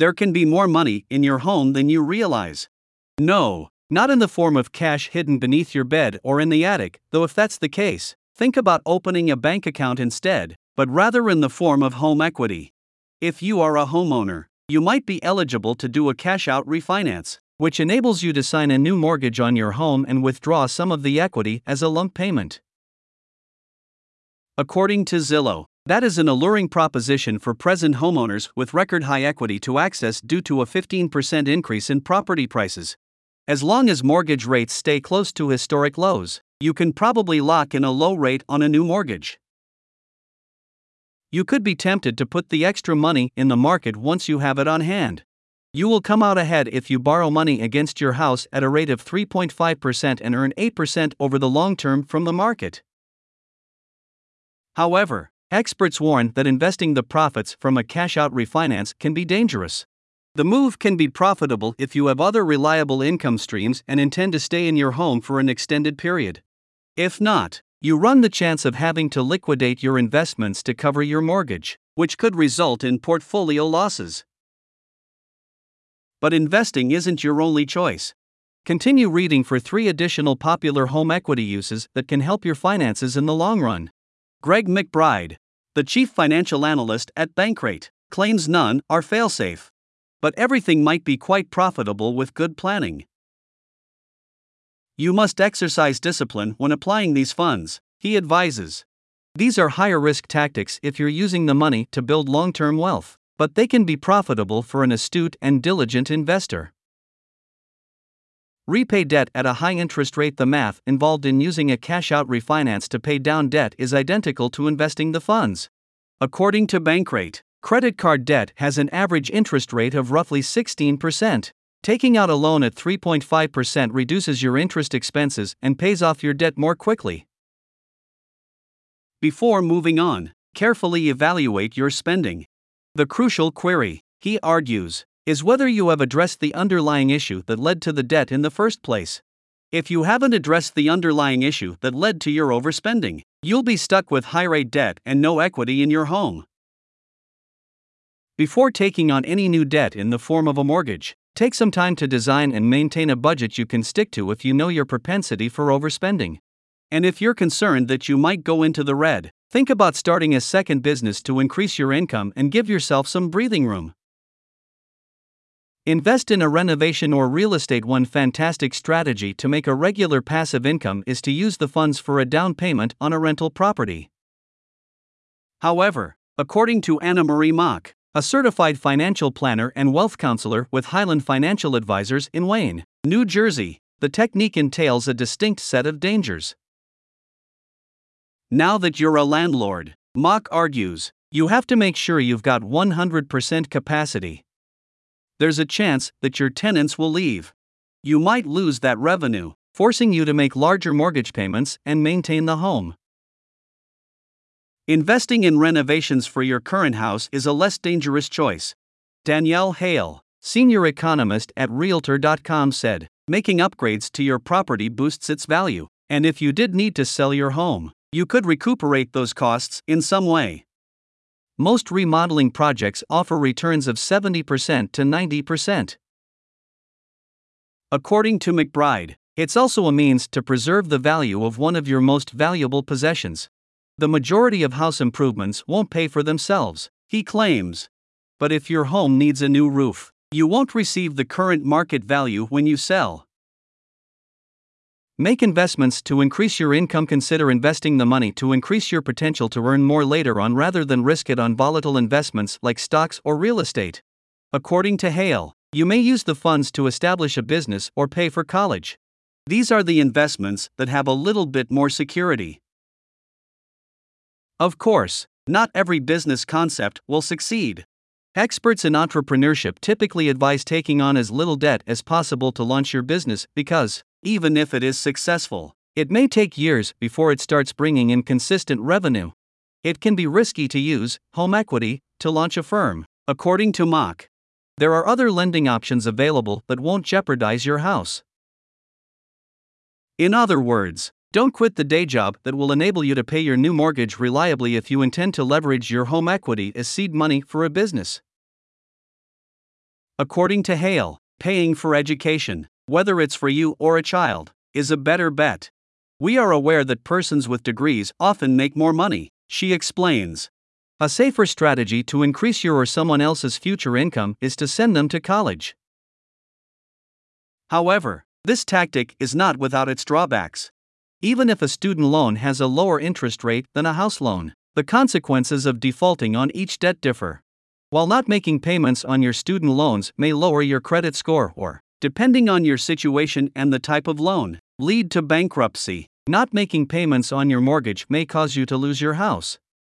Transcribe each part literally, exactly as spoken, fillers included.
There can be more money in your home than you realize. No, not in the form of cash hidden beneath your bed or in the attic, though if that's the case, think about opening a bank account instead, but rather in the form of home equity. If you are a homeowner, you might be eligible to do a cash-out refinance, which enables you to sign a new mortgage on your home and withdraw some of the equity as a lump payment. According to Zillow, that is an alluring proposition for present homeowners with record high equity to access due to a fifteen percent increase in property prices. As long as mortgage rates stay close to historic lows, you can probably lock in a low rate on a new mortgage. You could be tempted to put the extra money in the market once you have it on hand. You will come out ahead if you borrow money against your house at a rate of three point five percent and earn eight percent over the long term from the market. However, experts warn that investing the profits from a cash-out refinance can be dangerous. The move can be profitable if you have other reliable income streams and intend to stay in your home for an extended period. If not, you run the chance of having to liquidate your investments to cover your mortgage, which could result in portfolio losses. But investing isn't your only choice. Continue reading for three additional popular home equity uses that can help your finances in the long run. Greg McBride, the chief financial analyst at Bankrate, claims none are fail-safe. But everything might be quite profitable with good planning. You must exercise discipline when applying these funds, he advises. These are higher-risk tactics if you're using the money to build long-term wealth, but they can be profitable for an astute and diligent investor. Repay debt at a high interest rate. The math involved in using a cash-out refinance to pay down debt is identical to investing the funds. According to Bankrate, credit card debt has an average interest rate of roughly sixteen percent. Taking out a loan at three point five percent reduces your interest expenses and pays off your debt more quickly. Before moving on, carefully evaluate your spending. The crucial query, he argues, is whether you have addressed the underlying issue that led to the debt in the first place. If you haven't addressed the underlying issue that led to your overspending, you'll be stuck with high-rate debt and no equity in your home. Before taking on any new debt in the form of a mortgage, take some time to design and maintain a budget you can stick to if you know your propensity for overspending. And if you're concerned that you might go into the red, think about starting a second business to increase your income and give yourself some breathing room. Invest in a renovation or real estate. One fantastic strategy to make a regular passive income is to use the funds for a down payment on a rental property. However, according to Anna Marie Mock, a certified financial planner and wealth counselor with Highland Financial Advisors in Wayne, New Jersey, the technique entails a distinct set of dangers. Now that you're a landlord, Mock argues, you have to make sure you've got one hundred percent capacity. There's a chance that your tenants will leave. You might lose that revenue, forcing you to make larger mortgage payments and maintain the home. Investing in renovations for your current house is a less dangerous choice. Danielle Hale, senior economist at Realtor dot com said, making upgrades to your property boosts its value, and if you did need to sell your home, you could recuperate those costs in some way. Most remodeling projects offer returns of seventy percent to ninety percent. According to McBride, it's also a means to preserve the value of one of your most valuable possessions. The majority of house improvements won't pay for themselves, he claims. But if your home needs a new roof, you won't receive the current market value when you sell. Make investments to increase your income. Consider investing the money to increase your potential to earn more later on rather than risk it on volatile investments like stocks or real estate. According to Hale, you may use the funds to establish a business or pay for college. These are the investments that have a little bit more security. Of course, not every business concept will succeed. Experts in entrepreneurship typically advise taking on as little debt as possible to launch your business because, even if it is successful, it may take years before it starts bringing in consistent revenue. It can be risky to use home equity to launch a firm, according to Mock. There are other lending options available that won't jeopardize your house. In other words, don't quit the day job that will enable you to pay your new mortgage reliably if you intend to leverage your home equity as seed money for a business. According to Hale, paying for education, whether it's for you or a child, is a better bet. We are aware that persons with degrees often make more money, she explains. A safer strategy to increase your or someone else's future income is to send them to college. However, this tactic is not without its drawbacks. Even if a student loan has a lower interest rate than a house loan, the consequences of defaulting on each debt differ. While not making payments on your student loans may lower your credit score or, depending on your situation and the type of loan, lead to bankruptcy, not making payments on your mortgage may cause you to lose your house.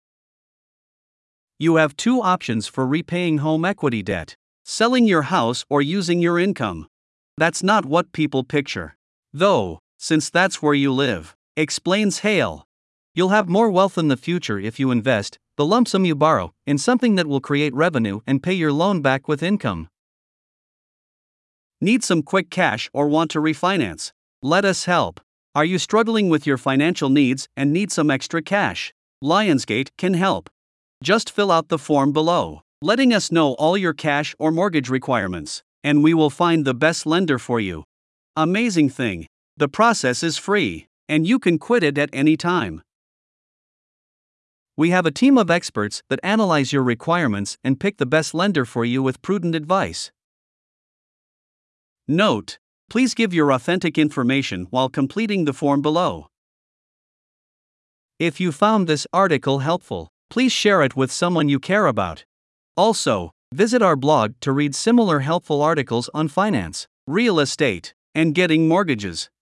You have two options for repaying home equity debt: selling your house or using your income. That's not what people picture, though, since that's where you live, explains Hale. You'll have more wealth in the future if you invest the lump sum you borrow in something that will create revenue and pay your loan back with income. Need some quick cash or want to refinance? Let us help. Are you struggling with your financial needs and need some extra cash? Lionsgate can help. Just fill out the form below, letting us know all your cash or mortgage requirements, and we will find the best lender for you. Amazing thing, the process is free, and you can quit it at any time. We have a team of experts that analyze your requirements and pick the best lender for you with prudent advice. Note: please give your authentic information while completing the form below. If you found this article helpful, please share it with someone you care about. Also, visit our blog to read similar helpful articles on finance, real estate, and getting mortgages.